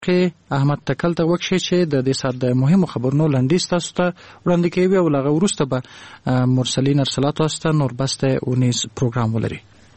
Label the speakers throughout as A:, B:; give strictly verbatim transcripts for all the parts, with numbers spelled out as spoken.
A: احمد تکل ته وکړي چې د دې سات د مهمو خبرونو لنډیز تاسو ته وړاندې کوي او لغه وروسته به مرسلین ارسلات تاسو ته نور بسته اونیز پروګرام ولري.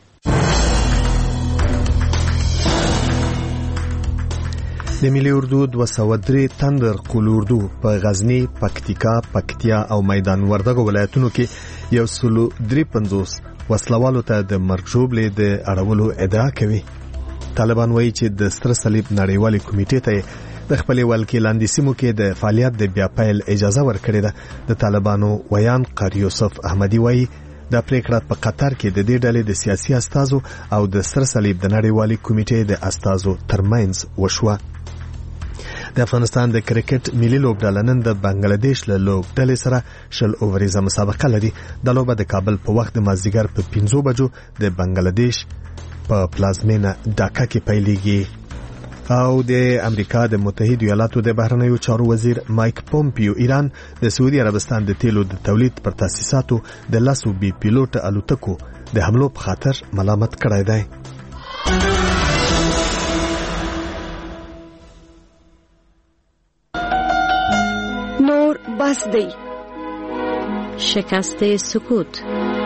B: د ملي اردو دوه سوه درې تندر قول اردو په غزنی، پکتیکا، پکتیا او میدان وردګو ولایتونو کې یو سلو درې پنځوس وسلوالو ته د مرګ ژوبلې د اړولو ادعا کوي. طالبان وایي چې د ستر صلیب نړیوالې کمیټې ته د خپلې ولکې لاندې سیمو کې د فعالیت د بیا پیل اجازه ورکړې ده. د طالبانو ویان قاری یوسف احمدی وایي دا پریکړه په قطر کې د دې ډلې د سیاسي استازو او د ستر صلیب د نړیوالې کمیټې د استازو ترمنځ وشوه. د افغانستان د کرکټ ملي لوبډله نن د بنگلاديش له لوبډلې سره شل اووريزه مسابقه لري. د لوبه د کابل په وخت د مازدیګر په پنځو بجو د بنگلاديش په پلازمینه ډاکا کې پیلېږي. او د امریکا د متحده ایالاتو د بهرنیو چارو وزیر مایک پومپیو ایران د سعودي عربستان د تیلو د تولید پر تاسیساتو د لاسو بي پیلوټ الوتکو د حملو په خاطر ملامت کړی دی.
C: نور بس دی.
D: شکست سکوت.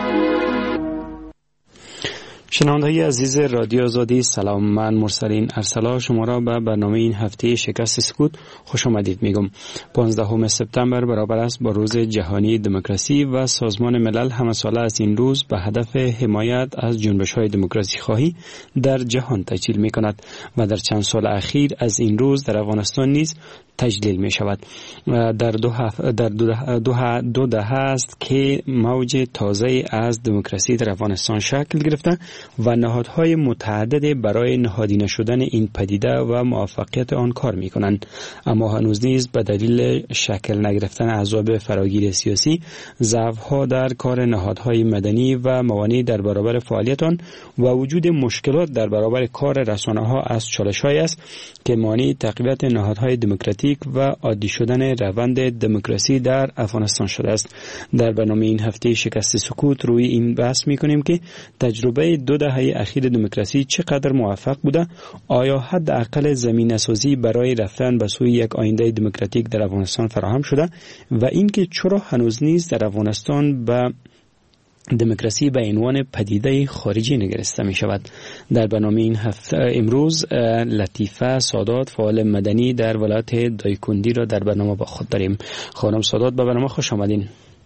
E: شنوندگان عزیز رادیو آزادی، سلام. من مرسلین ارسلا شما را به برنامه این هفته شکست سکوت خوش آمدید میگم. پانزدهم سپتامبر برابر است با روز جهانی دموکراسی و سازمان ملل همساله از این روز به هدف حمایت از جنبش‌های دموکراسی خواهی در جهان تجلیل می‌کند و در چند سال اخیر از این روز در افغانستان نیز تجلیل می شود. در دو, هف... در دو, ده... دو, ه... دو دهه است که موج تازه از دموکراسی در افغانستان شکل گرفته و نهادهای متعدد برای نهادینه شدن این پدیده و موفقیت آن کار می کنند. اما هنوز نیز به دلیل شکل نگرفتن احزاب فراگیر سیاسی، ضعف‌ها در کار نهادهای مدنی و موانع در برابر فعالیت آن و وجود مشکلات در برابر کار رسانه‌ها از چالش‌هایی است که مانع تقویت نهادهای دموکراتیک و عادی شدن روند دموکراسی در افغانستان شده است. در برنامه این هفته شکست سکوت روی این بحث می‌کنیم که تجربه دو دهه اخیر دموکراسی چقدر موفق بوده، آیا حداقل زمینه‌سازی برای رفتن به سوی یک آینده دموکراتیک در افغانستان فراهم شده و اینکه چرا هنوز نیز در افغانستان به دموکراسی به عنوان پدیده خارجی نگرسته می شود. در برنامه این هفته امروز لطیفه سادات، فعال مدنی در ولایت دایکندی را در برنامه با خود داریم. خانم سادات به برنامه خوش آمدین.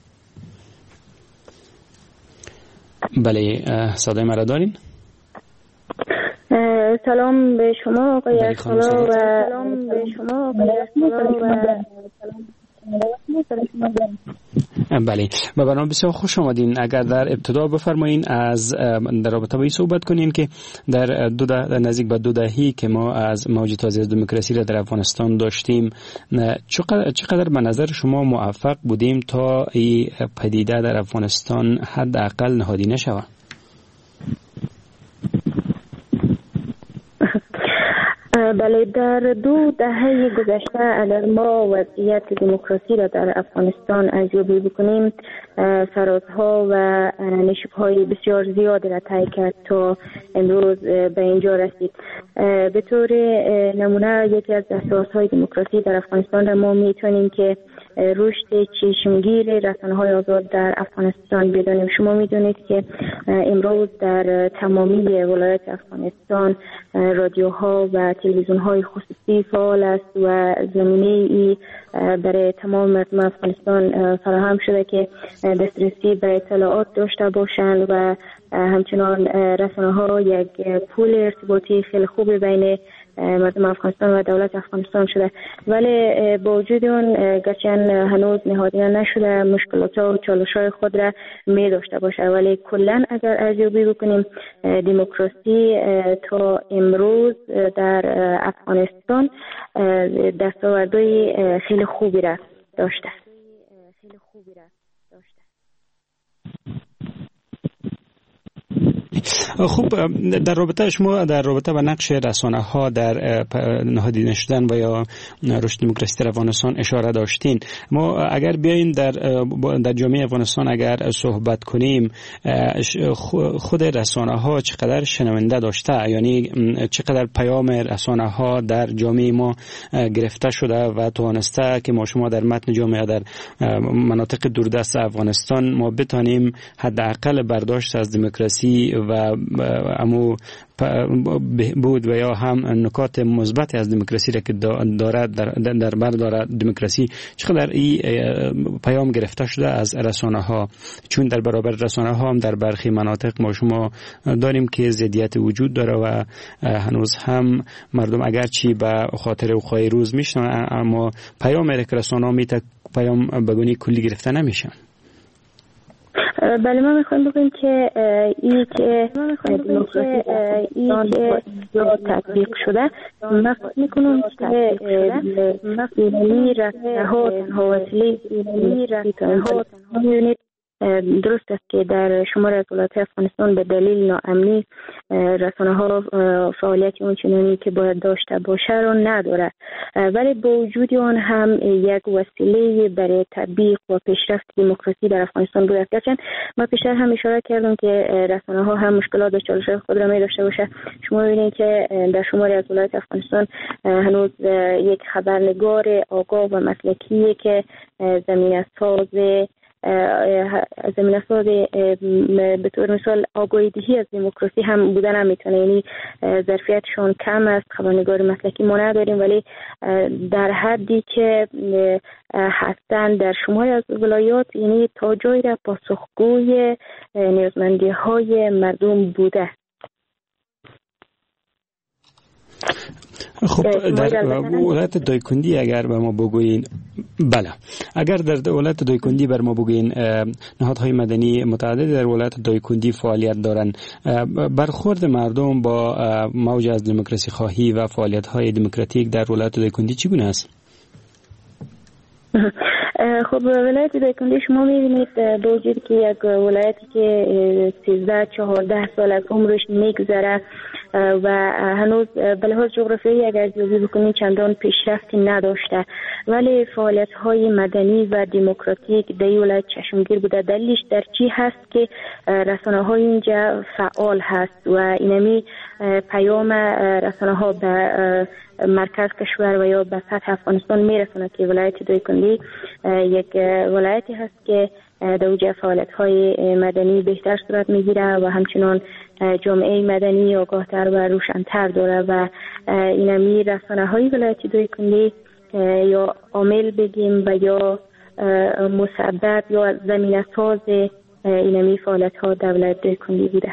E: بله، صدای مرا دارین؟
F: سلام به شما آقای ارسلا و سلام به شما آقای ارسلا و
E: بله، به برنامه بسیار خوش آمدین. اگر در ابتدا بفرمایین از در رابطه با این صحبت کنین که در دو ده در نزدیک به دو دهه‌ای که ما از موج تازه از دموکراسی را در افغانستان داشتیم، چقدر چقدر به نظر شما موفق بودیم تا این پدیده در افغانستان حداقل نهادینه شود؟
F: بله، در دو دهه گذشته اگر ما وضعیت دموکراسی را در افغانستان ارزیابی بکنیم، فرازها و نشیب‌های بسیار زیادی را طی کرد تا امروز به اینجا رسید. به طور نمونه یکی از اساس‌های دموکراسی در افغانستان را ما می‌تونیم که رشد چشمگیر رسانه‌های آزاد در افغانستان بدانیم. شما می‌دونید که امروز در تمامی ولایات افغانستان رادیوها و تلویزیون‌های خصوصی فعال است و زمینه‌ای برای تمام مردم افغانستان فراهم شده که دسترسی به اطلاعات داشته باشند و همچنان رسانه‌ها یک پول ارتباطی خیلی خوبی بین مردم افغانستان و دولت افغانستان شده. ولی با وجود اون گرچه هنوز نهادینه نشده، مشکلات و چالش‌های خود را می داشته باشه، ولی کلاً اگر ارزیابی بکنیم دموکراسی تا امروز در افغانستان دستاوردهای خیلی خوبی را داشته. خیلی خوبی را داشته.
E: خب در رابطه شما در رابطه با نقش رسانه ها در نهادینه شدن و یا رشد دموکراسی در افغانستان اشاره داشتین. ما اگر بیایم در در جامعه افغانستان اگر صحبت کنیم، خود رسانه ها چقدر شنونده داشته، یعنی چقدر پیام رسانه ها در جامعه ما گرفته شده و توانسته که ما شما در متن جامعه در مناطق دوردست افغانستان ما بتانیم حداقل برداشت از دموکراسی و امو بود و یا هم نکات مثبت از دموکراسی را که دارد در, در بر دارد دموکراسی چقدر این پیام گرفته شده از رسانه ها، چون در برابر رسانه ها هم در برخی مناطق ما شما داریم که ضدیت وجود داره و هنوز هم مردم اگرچه به خاطر وقایع روز میشن اما پیام رسانه ها میته پیام بگونی کلی گرفته نمیشن.
F: بله، ما میخوایم بگویم که این که دموکراسی این که تطبیق شده، من فکر میکنم که ایرانی رسانه ها تنها وسیله ایرانی رسانه ها میبینید درست است که در شمار از ولایات افغانستان به دلیل ناامنی رسانه ها فعالیت اون چنانی که باید داشته باشه را نداره، ولی با وجود آن هم یک وسیله برای تطبیق و پیشرفت دموکراسی در افغانستان بود. گرچه ما پیشتر هم اشاره کردم که رسانه ها هم مشکلات و چالش خود را می داشته باشه. شما ببینید که در شمار از ولایات افغانستان هنوز یک خبرنگار آگاه و مسلکی که زمینه ساز زمینه ساز به طور مثال آگاهی دهی از دموکراسی هم بودن هم میتونه، یعنی ظرفیتشون کم است. خبرنگار مسلکی ما نداریم، ولی در حدی که هستن در شمال از ولایات، یعنی تا جایی را پاسخگوی نیازمندی های مردم بوده.
E: خب در ولایت دایکندی اگر به ما بگوین، بله، اگر در ولایت دایکندی بر ما بگوین نهادهای مدنی متعدد در ولایت دایکندی فعالیت دارند، برخورد مردم با موج از دموکراسی خواهی و فعالیت های دموکراتیک در ولایت دایکندی چگونه است؟
F: خب ولایت دایکندی شما می‌بینید با وجود که یک ولایتی که سیزده چهارده سال از عمرش میگذره و هنوز به لحاظ جغرافیایی اگر ارزیابی بکنید چندان پیشرفتی نداشته، ولی فعالیت‌های مدنی و دموکراتیک در ولایت چشمگیر بوده. دلیلش در چی هست که رسانه‌های اینجا فعال هست و اینمی پیام رسانه‌ها به مرکز کشور و یا به سطح افغانستان میرسونه که ولایت دایکندی یک ولایتی هست که در اوج فعالیت‌های مدنی بهتر صورت میگیره و همچنان جامعه مدنی آگاهتر و روشن‌تر داره و اینمی رسانه‌های ولایت دایکندی یا عامل بگیم و یا مسبب یا زمینه ساز اینمی فعالیت‌ها در ولایت دایکندی بوده.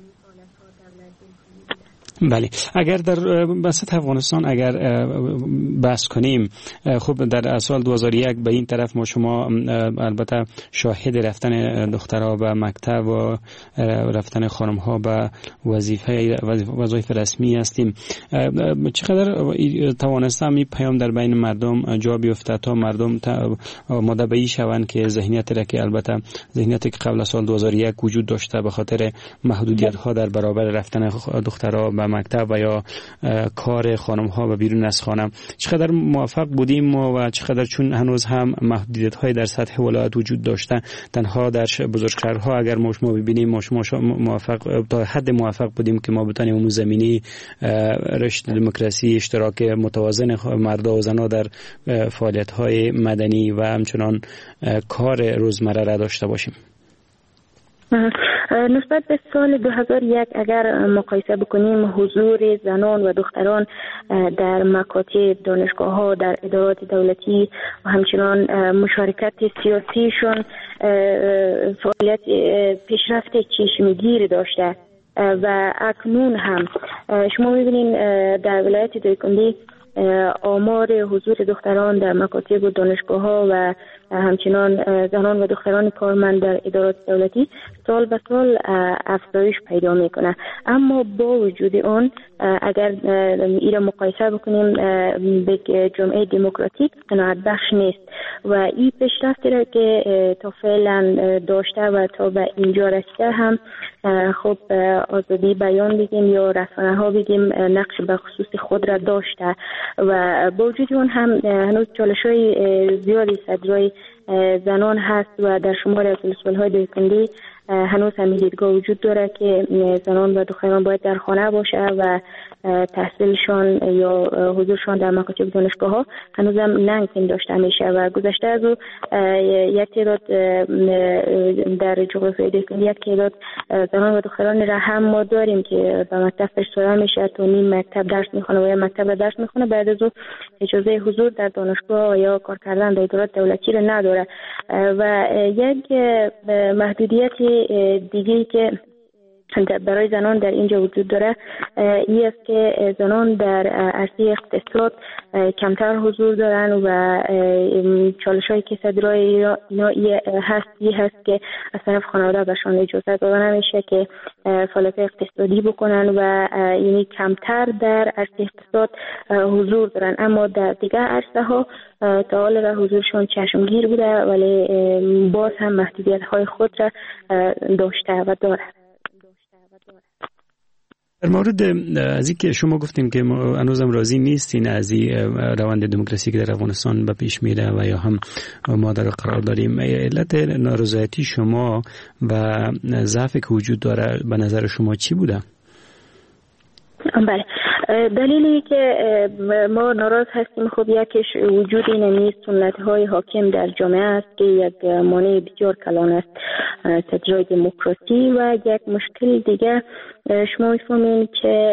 E: بله، اگر در سطح افغانستان اگر بحث کنیم، خب در سال دو هزار و یک به این طرف ما شما البته شاهد رفتن دخترها به مکتب و رفتن خانم‌ها به وظیفه وظایف رسمی هستیم. چقدر توانستم این پیام در بین مردم جا بیفته تا مردم مدبی شوند که ذهنیت را که البته ذهنیتی که قبل از سال دو هزار و یک وجود داشته به خاطر محدودیت‌ها در برابر رفتن دخترها به مکتب و یا کار خانم ها و بیرون از خانه، چقدر موفق بودیم و چقدر چون هنوز هم محدودیت های در سطح ولایت وجود داشته، تنها در بزرگشهرها اگر ما شما ببینیم ما شما موفق تا حد موفق بودیم که ما بتونیم اون زمینی رشد دموکراسی، اشتراک متوازن مرد و زنان در فعالیت های مدنی و همچنان کار روزمره را داشته باشیم.
F: نسبت به سال دو هزار و یک اگر مقایسه بکنیم حضور زنان و دختران در مکاتب دانشگاه ها در ادارات دولتی و همچنان مشارکت سیاسیشون فعالیت پیشرفت چشمگیر داشته و اکنون هم شما می‌بینید در ولایت دایکندی آمار حضور دختران در مکاتب و دانشگاه ها و همچنان زنان و دختران کارمند در ادارات دولتی سال به سال افزایش پیدا میکنه. اما با وجود اون اگر این را مقایسه بکنیم به جامعه دموکراتیک قناعت بخش نیست و این پیشرفتی را که تا فعلا داشته و تا به اینجا رسیده هم خب آزادی بیان بگیم یا رسانه ها بگیم نقش به خصوص خود را داشته و با وجود اون هم هنوز چالش‌های زیادی صدرای زنان هست و در شمال از ولسوالی‌های دیکنده هنوز هم دیدگاه وجود داره که زنان و دختران باید در خانه باشه و تحصیلشان یا حضورشان در مکاتب دانشگاه ها هنوز هم ننگ پنداشته میشه و گذشته از او یک تعداد در جغرافیای دیکنده یک تعداد زنان و دختران را هم ما داریم که به مکتب فرستاده میشه تا نیم مکتب درس میخونه و یا مکتب درس میخونه بعد از او اجازه حضور در دانشگاه یا کار کردن در ادارات دولتی را نداره و یک محدودیت دیگه که برای زنان در اینجا وجود داره این است که زنان در عرصه اقتصاد کمتر حضور دارن و چالش‌هایی که صدرای اینا هست این هست که از طرف خانواده برشان اجازه داده نمیشه که فعالیت اقتصادی بکنن و یعنی کمتر در عرصه اقتصاد حضور دارن. اما در دیگر عرصه ها تا حال را حضورشون چشمگیر بوده ولی باز هم محدودیت‌های خود را داشته و داره.
E: در مورد از این که شما گفتیم که هنوزم راضی نیستین از این روند دموکراسی که در افغانستان به پیش میره و یا هم ما در قرار داریم، علت نارضایتی شما و ضعفی که وجود داره به نظر شما چی بوده؟
F: بله، دلیلی که ما ناراض هستیم خب یکیش وجود این سنت‌های حاکم در جامعه است که یک مانع بسیار کلان است تجربه دموکراسی و یک مشکل دیگه شما می‌فهمید که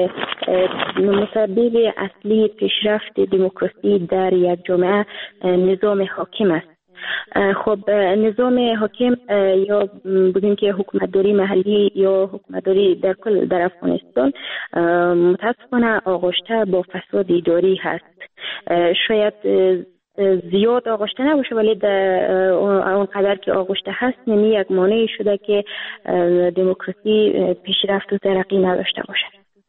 F: مسبب اصلی پیشرفت دموکراسی در یک جامعه نظام حاکم است. خب نظام حاکم یا بگیم که حکومتداری محلی یا حکومتداری در کل در افغانستان متاسفانه آغشته با فساد اداری هست. شاید زیاد آغشته نباشه ولی اون قدر که آغشته هست یعنی یک مانعی شده که دموکراسی پیشرفت و ترقی نداشته باشه.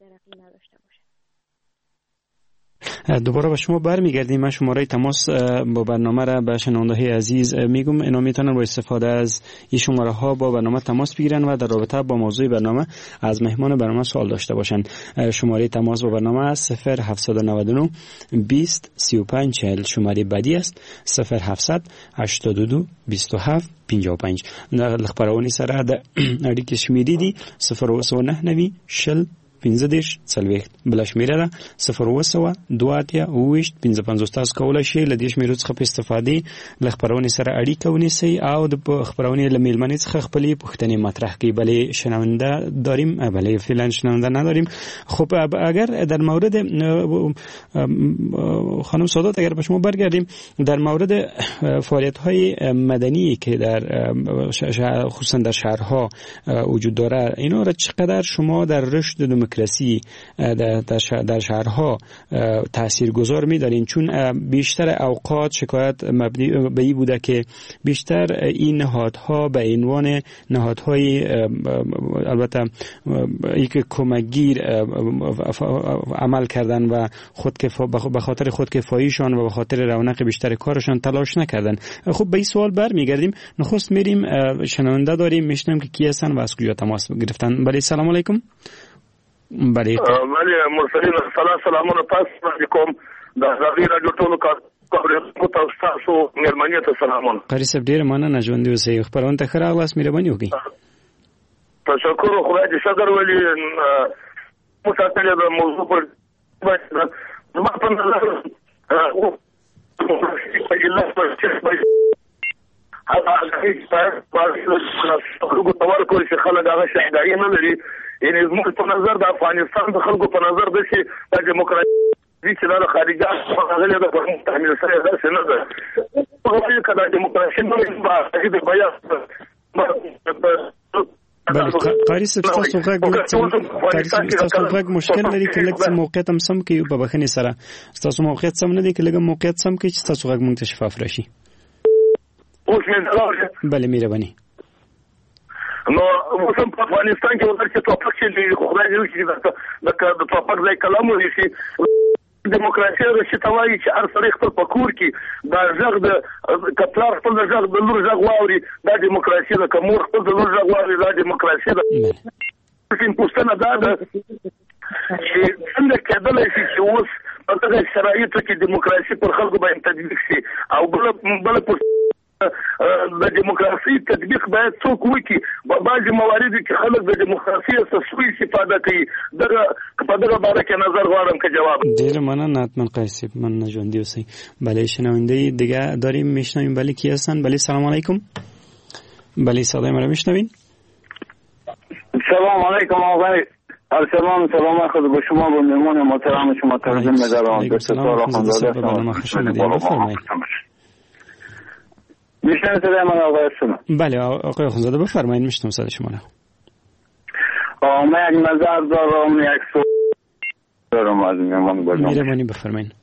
E: دوباره به شما برمیگردیم. من شماره تماس با برنامه را به شنونده‌های عزیز میگم، اینا میتونن با استفاده از این شماره ها با برنامه تماس بگیرن و در رابطه با موضوع برنامه از مهمان برنامه سوال داشته باشن. شماره تماس با برنامه است صفر هفتصد و نود و نه بیست سی و پنج چهل. شماره بعدی است صفر هفتصد هشتاد و دو بیست و هفت پنجاه و پنج. لخبرونی سره د اړیکې شمیرې دي صفر اوه نه نوي شل پنځه دېرش څلوېښت. بله شمېره ده صفر اوه سوه دوه اتیا اوه ویشت پنځه پنځوس. تاسو کولی شئ له دې شمېرو څخه په استفادې له خپرونې سره اړیکه ونیسئ او د خپرونې له میلمنې څخه خپلې پوښتنې مطرح کړئ. بلې شنونده داریم، بلې فعلا شنونده نداریم. خب اگر در مورد خانم سادات اگر به شما برگردیم در مورد فعالیت‌های مدنی که در خصوصا در شهرها وجود داره، اینا را چقدر شما در رشد دموکراسی در شهرها تاثیرگذار می‌دارین؟ چون بیشتر اوقات شکایت مبنی به این بوده که بیشتر این نهادها به عنوان نهادهای البته یک کمکگیر عمل کردن و خودکفا به خاطر خودکفاییشان و به خاطر رونق بیشتر کارشان تلاش نکردن. خب به این سوال برمیگردیم. نخست میریم شنونده داریم، میشنم که کی هستن و از کجا تماس گرفتن. بله سلام علیکم. بله
D: بله مرسلین سلام سلامونه تاسو علیکم د زاوی راډیو ټولو کارکونکو تاسو مهرباني ته سلامونه.
E: قاری صاحب ډیر مننه ژوند اوسئ. خبرونه ته خره اغلاس مهرباني وکړئ.
D: تشکر خدای دې صدر ولی مساتله د موضوع پر ما په نظر او په جلا پر چې هغه هیڅ په تور کوي چې خلک هغه شهدايي نه لري. یعنی زموږ په نظر د افغانستان د خلکو په نظر د شي د دیموکراسي چې د خارجي غلې د پرمختګ تحمیل سره د څه نه ده په وایي کله دیموکراسي نو به د بیا
E: بله قاری صاحب تاسو غږ قاری صاحب تاسو غږ مشکل لري چې لږ موقعیت هم سم کې په بخښنې سره تاسو موقعیت سم نه دی کې لږ موقعیت سم کې چې تاسو غږ مونږ ته شفاف راشي.
D: اوس مې
E: بله مهرباني.
D: نو اوس هم په افغانستان کې ورته توپک چې خدای دې وکړي د د توپک ځای کلام ورشي دیموکراسي د شتوایي چې هر سړی خپل پکور کې دا ځغ د کپلار خپل ځغ د لور ځغ واوري دا دیموکراسي د کومور خپل د لور ځغ واوري دا دیموکراسي د سیم پوښتنه دا ده چې څنګه کېدلی شي چې اوس په دغه شرایطو کې دیموکراسي پر خلکو باندې تطبیق شي او بله بله د دیموکراسي تطبیق باید څوک وکړي په بعضې مواردو کې خلک د دیموکراسي سوء استفاده کوي دغه په دغه باره کې نظر غواړم که جواب
E: ډېره مننه حتما قیس صاحب مننه ژوندي اوسئ بله شنونده دیگه داریم میشنویم بله کی هستن بله سلام علیکم بله صدای ما رو میشنوین
G: سلام علیکم آقای ارسلان سلام خود به شما و مهمان محترم شما تقدیم می‌دارم دکتر خانزاده میشنم صدای من آقای ارسلان
E: بله آقای خانزاده بفرمایید میشنم صدای شما رو
G: من یک نظر دارم یک سوال دارم از مهمان برنامه
E: میرمانی بفرمایید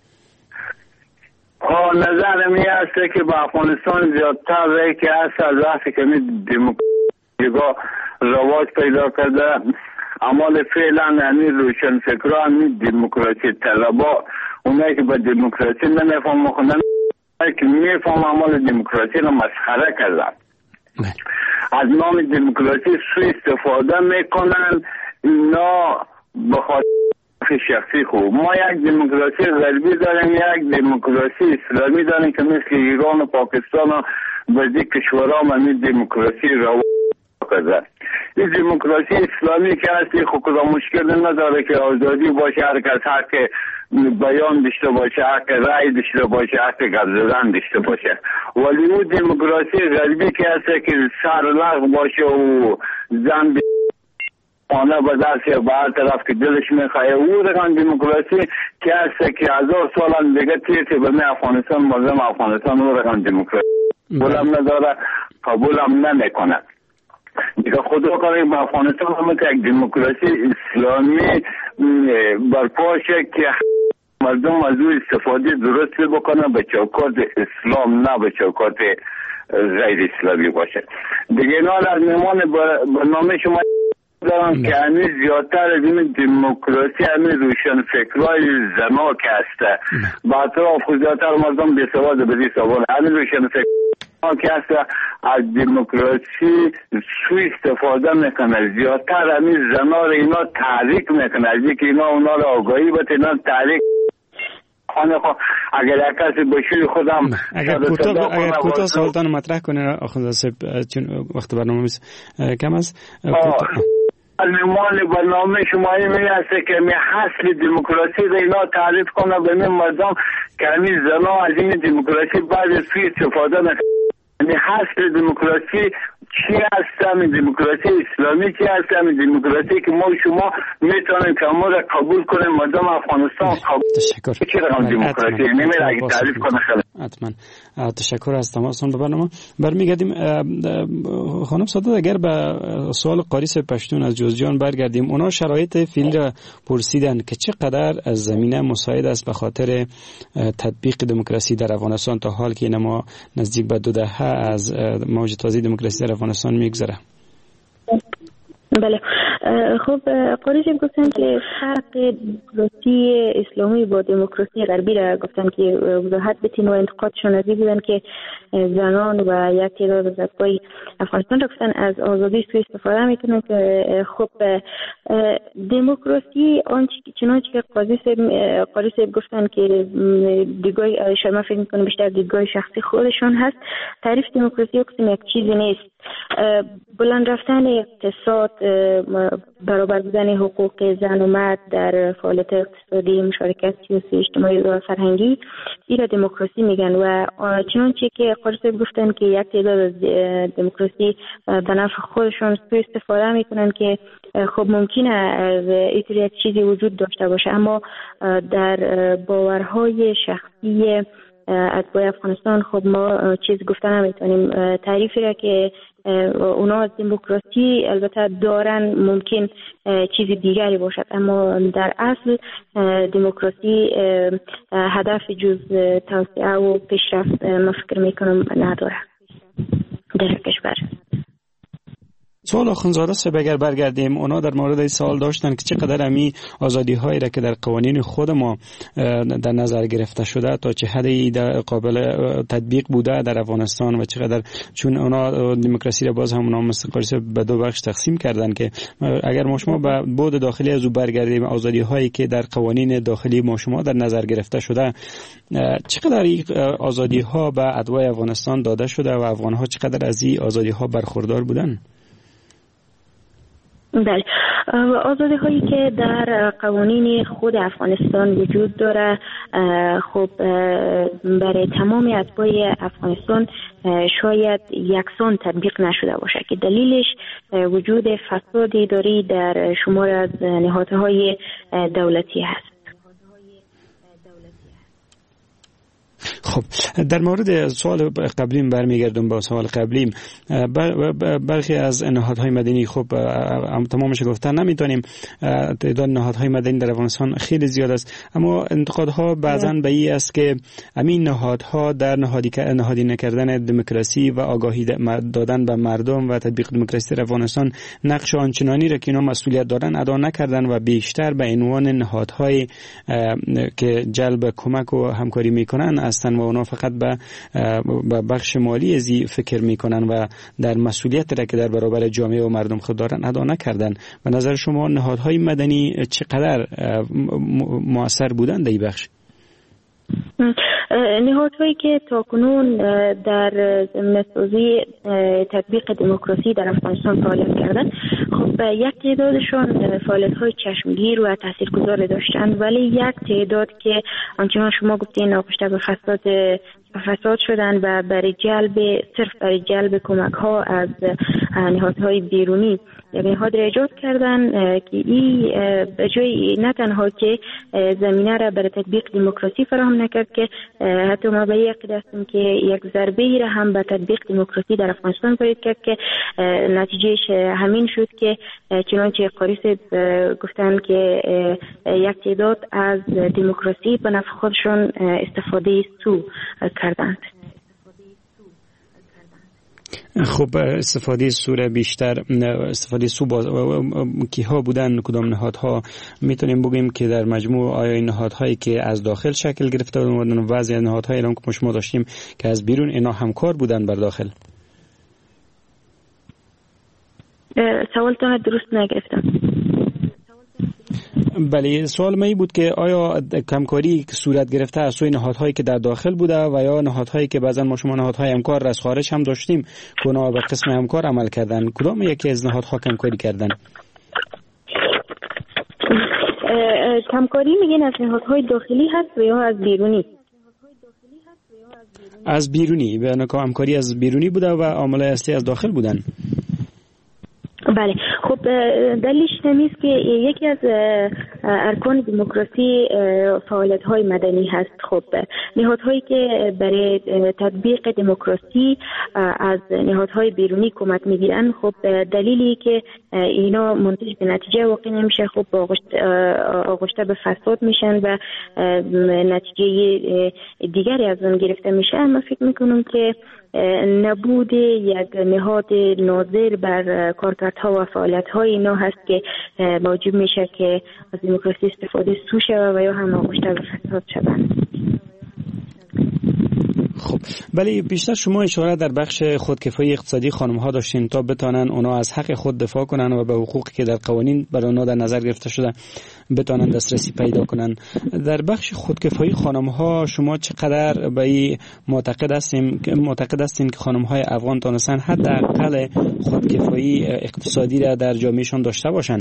G: نظر می است که با افغانستان زیادتر رای که است از وقتی که دموکراسی رواج پیدا کرده اعمال فعلا یعنی روشن فکران دموکراسی طلبا اونایی که با دموکراسی نمیفهم مخوندن که میفهم اعمال دموکراسی رو مسخره کردن از نام دموکراسی سوء استفاده میکنن اینا بخاطر شخصی خوب ما یک دموکراسی غربی داریم یک دموکراسی اسلامی داریم که مثل ایران و پاکستان و بعضی کشورها من دموکراسی رواج کرده این دموکراسی اسلامی که هستی خود مشکل نداره که آزادی باشه هر کس حق بیان داشته باشه حق رأی داشته باشه حق گپ زدن داشته باشه ولی اون دموکراسی غربی که هست که سرلغ باشه و زن خانه به دست یا به هر طرف که دلش میخواه او رقم دموکراسی که هست که هزار سال هم دیگه تیر که به افغانستان مردم افغانستان او رقم دموکراسی قبولم نداره قبولم نمیکنه دیگه خدا کنه با افغانستان همه که یک دموکراسی اسلامی برپاشه که مردم از او استفاده درست بکنه به چوکات اسلام نه به چوکات غیر اسلامی باشه دیگه اینا از میمان برنامه شما دارم که همین زیادتر از این دموکراسی همین روشن فکرهای زنا که هسته با اطراف زیادتر مردم بیسواد بدی سوال همین روشن فکرهای که هسته از دموکراسی سوء استفاده میکنه زیادتر همین زنا رو اینا تحریک میکنه از اینکه اینا اونا رو آگاهی بده اینا تحریک خانه خود اگر یک کسی بشوی خودم
E: اگر کوتاه سوالتان مطرح کنه آخوند صاحب چون وقت برنامه کم است
G: المال برنامه شما این می هسته که می حاصل دموکراسی را اینا تعریف کنه به می مردم که همین زنا از این دموکراسی بعد سوی استفاده نکنه می حاصل دموکراسی چی هست همین دموکراسی اسلامی چی هست همین دموکراسی که ما شما میتونیم که ما را قبول کنیم مردم افغانستان قبول
E: تشکر
G: چی رقم دموکراسی نمیره اگه تعریف کنه خیلی
E: حتما تشکر از تماسون به برنامه برمیگردیم خانم سادات اگر به سوال قاریس پشتون از جوزجان برگردیم اونا شرایط فیل را پرسیدن که چقدر از زمینه مساعد است به خاطر تطبیق دموکراسی در افغانستان تا حال که ما نزدیک به دو دهه از موج تازه دموکراسی در افغانستان میگذره.
F: بله خب قاضی صاحب گفتن که فرق دموکراسی اسلامی با دموکراسی غربی را گفتن که وضاحت بتین و انتقادشون از این بودن که زنان و یک تعداد از افغان افغانستان را گفتن از آزادی سوء استفاده میکنن که خب دموکراسی آنچه چنانچه که قاضی صاحب قاضی صاحب گفتن که دیدگاه شما فکر میکنم بیشتر دیدگاه شخصی خودشون هست تعریف دموکراسی قسم یک چیزی نیست بلند رفتن اقتصاد برابر بودن حقوق زن و مرد در فعالیت اقتصادی مشارکت سیاسی اجتماعی و فرهنگی این دموکراسی میگن و چنانچه که قاضی صاحب گفتن که یک تعداد از دموکراسی به نفع خودشون سوء استفاده میکنن که خب ممکنه از اینطور یک چیزی وجود داشته باشه اما در باورهای شخصی اتباع افغانستان خب ما چیز گفته نمیتونیم تعریفی را که اونا از دموکراسی البته دارن ممکن چیز دیگری باشد اما در اصل دموکراسی هدف جز توسعه و پیشرفت ما فکر میکنم نداره در کشور.
E: سوال آخوندزاده صاحب اگر برگردیم، اونا در مورد این سوال داشتن که چقدر امی آزادی هایی را که در قوانین خود ما در نظر گرفته شده تا چه حدی قابل تطبیق بوده در افغانستان و چقدر، چون اونا دموکراسی را باز هم اونا مستقل به دو بخش تقسیم کردن که اگر ما شما به بود داخلی از او برگردیم، آزادی هایی که در قوانین داخلی ما شما در نظر گرفته شده، چقدر این آزادی ها به ادوای افغانستان داده شده و افغان ها چقدر از این آزادی ها برخوردار بودن؟
F: بله، آزادی هایی که در قوانین خود افغانستان وجود داره خب برای تمام اتباع افغانستان شاید یکسان تطبیق نشده باشه که دلیلش وجود فساد اداری در شمار از نهادهای دولتی هست.
E: خب در مورد سوال قبلیم برمیگردم با سوال قبلیم. برخی از نهادهای مدنی، خب تمامش گفتن نمیتونیم، تعداد نهادهای مدنی در افغانستان خیلی زیاد است، اما انتقادها بعضا به این است که همین نهادها در نهادی نهادی نکردن دموکراسی و آگاهی دادن به مردم و تطبیق دموکراسی در افغانستان نقش آنچنانی را که اینا مسئولیت دارن ادا نکردن و بیشتر به عنوان نهادهای که جلب کمک و همکاری میکنن هستن و اونا فقط به بخش مالی ازی فکر میکنن و در مسئولیت را که در برابر جامعه و مردم خود دارن ادا نکردن. به نظر شما نهادهای مدنی چقدر مؤثر بودن در این بخش؟
F: نهادهایی که تاکنون در مسئولی تطبیق دموکراسی در افغانستان فعالیت کردن، خب یک تعدادشان فعالیت‌های چشمگیر و تاثیرگذار داشتن، ولی یک تعداد که آنچنان شما گفتین ناپشته به فساد فساد شدن و برای جلب صرف برای جلب کمک ها از نهادهای بیرونی نهاد را ایجاد کردن که این به جای نه تنها که زمینه را برای تطبیق دموکراسی فراهم نکرد که حتی ما به یک هستیم که یک ضربه را هم به تطبیق دموکراسی در افغانستان وارد کرد که نتیجهش همین شد که چنانچه قاری صاحب گفتن که یک تعداد از دموکراسی به نفع خودشون استفاده سو کردند.
E: خب استفاده سوره بیشتر استفاده سو باز کیها بودن، کدام نهادها؟ میتونیم بگیم که در مجموع آیا این نهادهایی که از داخل شکل گرفته بودن و بعضی از نهادهای هم که شما داشتیم که از بیرون، اینا همکار بودن بر داخل؟
F: سوالتون درست نگرفتم.
E: بله، سوال من این بود که آیا کمکاری صورت گرفته از سوی نهادهایی که در داخل بوده و یا نهادهایی که بعضا ما شما نهادهای همکار از خارج هم داشتیم که اونا به قسم همکار عمل کردن، کدام یکی از نهادها کمکاری کردن؟
F: کمکاری میگین از نهادهای داخلی هست و یا از بیرونی؟
E: از بیرونی، به نکته همکاری از بیرونی بوده و عامل اصلی از داخل بودن.
F: بله، خب دلیلش نیست که یکی از ارکان دموکراسی فعالیت‌های مدنی هست. خب نهادهایی که برای تطبیق دموکراسی از نهادهای بیرونی کمک می‌گیرن، خب دلیلی که اینا منتج به نتیجه واقع نمیشه، خب آغشته به فساد میشن و نتیجه دیگری از اون گرفته میشه. من فکر میکنم که نبود یک نهاد ناظر بر کارکردها و فعالیت‌های اینا هست که موجب میشه که از دموکراسی استفاده سو شود و یا هم آغشته به فساد شوند.
E: خب ولی بیشتر شما اشاره در بخش خودکفایی اقتصادی خانم ها داشتین تا بتانن اونا از حق خود دفاع کنن و به حقوقی که در قوانین برای اونا در نظر گرفته شده بتانن دسترسی پیدا کنن. در بخش خودکفایی خانم ها شما چقدر به این معتقد هستین که معتقد هستین که خانم های افغان تونستن حداقل خودکفایی اقتصادی را در جامعهشان داشته باشن؟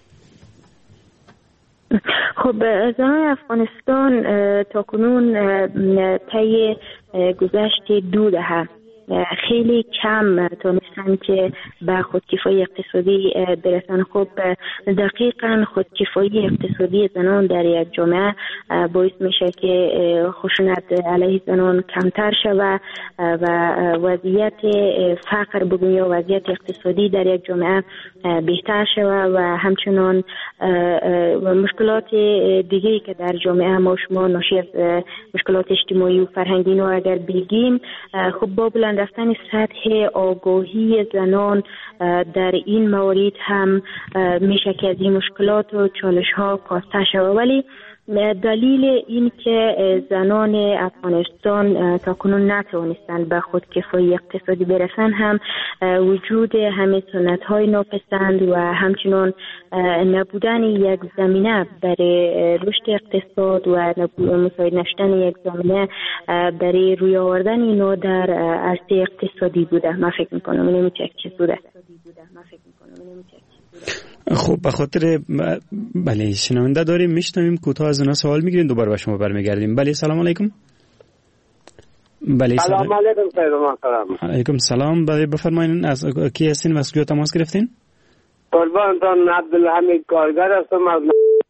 F: خب زنان افغانستان تاکنون طی گذشت دو دهه خیلی کم تونستن که به خودکفایی اقتصادی برسن. خب دقیقاً خودکفایی اقتصادی زنان در یک جامعه باعث میشه که خشونت علیه زنان کمتر شود و وضعیت فقر بگویم یا وضعیت اقتصادی در یک جامعه بهتر شود و همچنان مشکلات دیگری که در جامعه ما شما ناشی از مشکلات اجتماعی و فرهنگی رو اگر بگیم، خب بابلا بالا رفتن سطح آگاهی زنان در این موارد هم میشه که از این مشکلات و چالش ها کاسته شود. ولی دلیل این که زنان افغانستان تاکنون نتوانستند به خودکفایی اقتصادی برسند هم وجود همه سنت های ناپسند و همچنان نبودن یک زمینه برای رشد اقتصاد و مساعد نشدن یک زمینه برای روی آوردن اینو در عرصه اقتصادی بوده. من فکر میکنم این میشه چیز بوده.
E: خب به خاطر بله شنونده داریم میشنویم، کوتاه از اونا سوال میگیریم دوباره به شما برمیگردیم. بله سلام علیکم. بله
H: سلام علیکم. سلام
E: علیکم. سلام. بله بفرمایید از کی هستین و از کجا تماس گرفتین؟
H: قربانتان عبدالحمید کارگر هستم از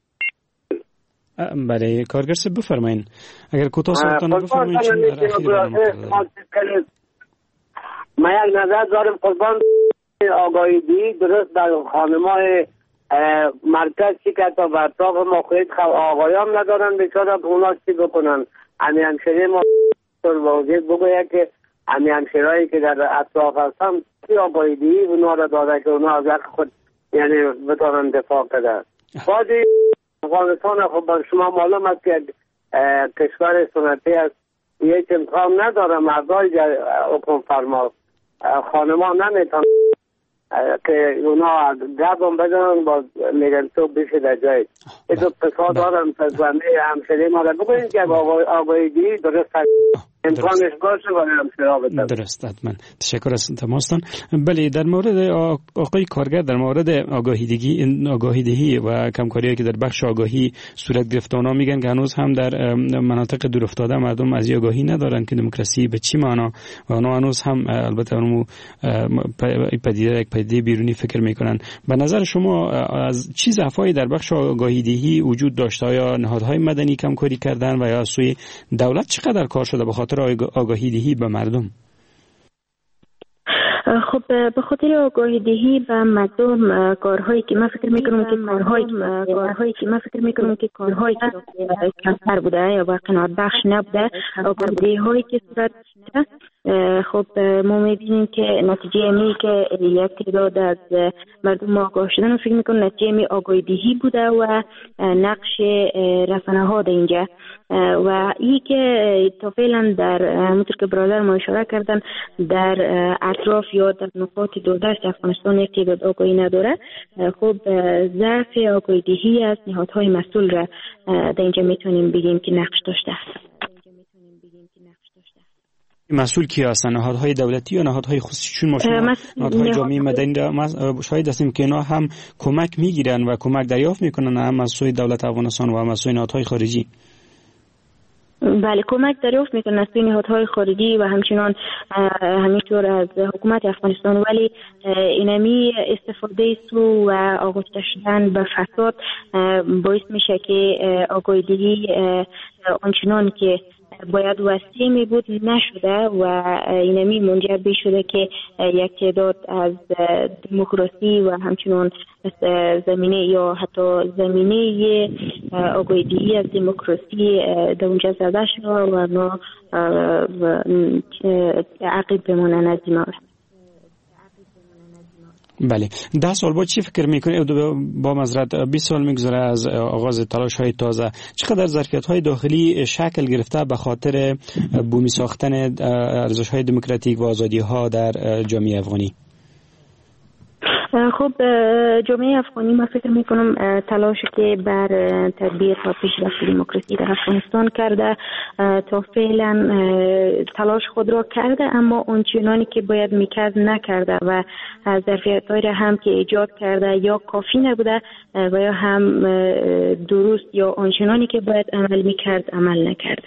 E: بله کارگر صاحب بفرمایید. اگر کوتاه سوالتون بفرمایید چون
H: ما یک نظر دارم قربان آگاهی دی درست در خانمای مرکز چی که تا به اطراف ما خواهید آقایان ندارن بیچاره اونا چی بکنن. همی همشهره ما واضح بگوید که همی همشهرهایی که در اطراف هستن چی آگاهی دی اونا را داده که اونا از حق خود یعنی بتانن دفاع کرده. بازی افغانستان خب شما معلوم است که کشور سنتی است، یک امکان نداره مردای حکم فرما خانمان نمیتونن که اونا گردم بدن با میگن تو بشه در جای این دو پسا دارم تزمه همشهری ما را بگوین که آقای دی درست امکانش باشه و همشهرها بتن.
E: درست حتما. تشکر از تماستان. بله در مورد آقای کارگر در مورد آگاهیدگی آگاهیدهی و کمکاری که در بخش آگاهی صورت گرفته اونا میگن که هنوز هم در مناطق دور افتاده مردم از آگاهی ندارن که دموکراسی به چی معنا و اونا هنوز هم البته اونمو پدیده یک پدیده بیرونی فکر میکنن. به نظر شما از چه ضعفایی در بخش آگاهیدهی وجود داشته؟ یا نهادهای مدنی کمکاری کردن و یا از سوی دولت چقدر کار شده به خاطر آگاهیدهی به مردم؟
F: خب به خاطر آگاهی دهی و مردم کارهایی که من فکر میکنم که کارهایی کارهایی که من فکر میکنم که کارهایی که کمتر بوده یا با قناعت بخش نبوده، آگاهی دهی هایی که صورت خب ما میبینیم که نتیجه امی که یک تعداد از مردم آگاه شدن فکر میکنم نتیجه امی آگاهی دهی بوده و نقش رسانه ها در اینجا و این که تا فعلا در همونطور که برادر ما اشاره کردن در اطراف یا در نقاط دوردست افغانستان یک تعداد آگاهی نداره. خب ضعف آگاهی دهی از نهادهای مسئول را در اینجا میتونیم بگیم که نقش داشته است.
E: مسئول کی هستن؟ نهادهای دولتی یا نهادهای خصوصی؟ چون ما شما نهادهای جامعه مدنی را شاهد هستیم که اینا هم کمک میگیرن و کمک دریافت میکنن هم از سوی دولت افغانستان و هم از سوی نهادهای خارجی.
F: بله کمک دریافت میکنن از سوی نهادهای خارجی و همچنان همینطور از حکومت افغانستان، ولی اینمی استفاده سو و آغشته شدن به فساد باعث میشه که آگاهی دهی آنچنان که باید وسیع می بود نشده و اینمی منجر به شده که یک تعداد از دموکراسی و همچنان زمینه یا حتی زمینه آگاهی دهی از دموکراسی در اونجا زده شده و ما عقیب بمانن از این مورد.
E: بله ده سال بعد چی فکر میکنید؟ با مزرعت بیست سال میگذره از آغاز تلاش های تازه، چقدر ظرفیت های داخلی شکل گرفته به خاطر بومی ساختن ارزش های دموکراتیک و آزادی ها در جامعه افغانی؟
F: خب جامعه افغانی ما فکر میکنم تلاشی که بر تطبیق و پیشرفت دموکراسی در افغانستان کرده تا فعلا تلاش خود را کرده، اما اونچنانی که باید میکرد نکرده و ظرفیت‌هایی را هم که ایجاد کرده یا کافی نبوده و یا هم درست یا آنچنانی که باید عمل میکرد عمل نکرده.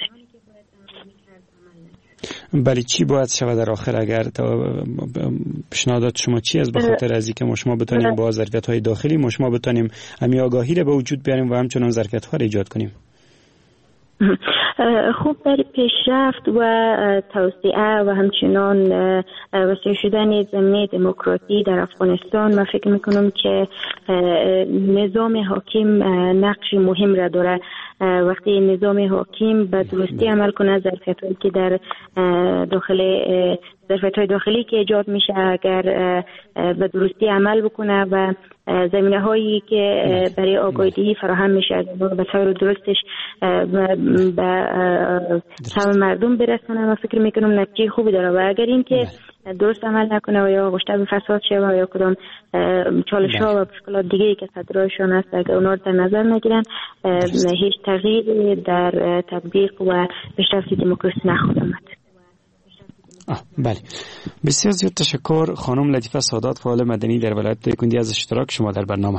E: بله چی باید شود در آخر؟ اگر پیشنهادات شما چی است به خاطر از اینکه ما شما بتونیم با ظرفیت‌های داخلی ما شما بتونیم همی آگاهی را به وجود بیاریم و همچنان ظرفیت‌ها را ایجاد کنیم؟
F: خوب برای پیشرفت و توسعه و همچنان وسیع شدن زمینه دموکراسی در افغانستان من فکر میکنم که نظام حاکم نقش مهم را داره. وقتی نظام حاکم به درستی عمل کنه، ظرفیت‌هایی که در داخل ظرفیت‌های داخلی که ایجاد میشه اگر به درستی عمل بکنه و زمینه هایی که برای آگاهی فراهم میشه به طور درستش به همه مردم برسونه، من فکر میکنم نتیجه خوبی داره. و اگر این که درست عمل نکنه و یا گشته به فساد شه و یا کدام چالش ها و مشکلات دیگه ای که صدرایشان هست اگر اونا رو در نظر نگیرن، هیچ تغییر در تطبیق و پیشرفت دموکراسی نخواهد آمد.
E: آه بله، بسیار زیاد تشکر خانم لطیفه سادات، فعال مدنی در ولایت دایکنډي از اشتراک شما در برنامه.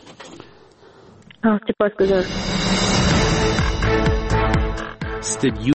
F: سپاسگزارم.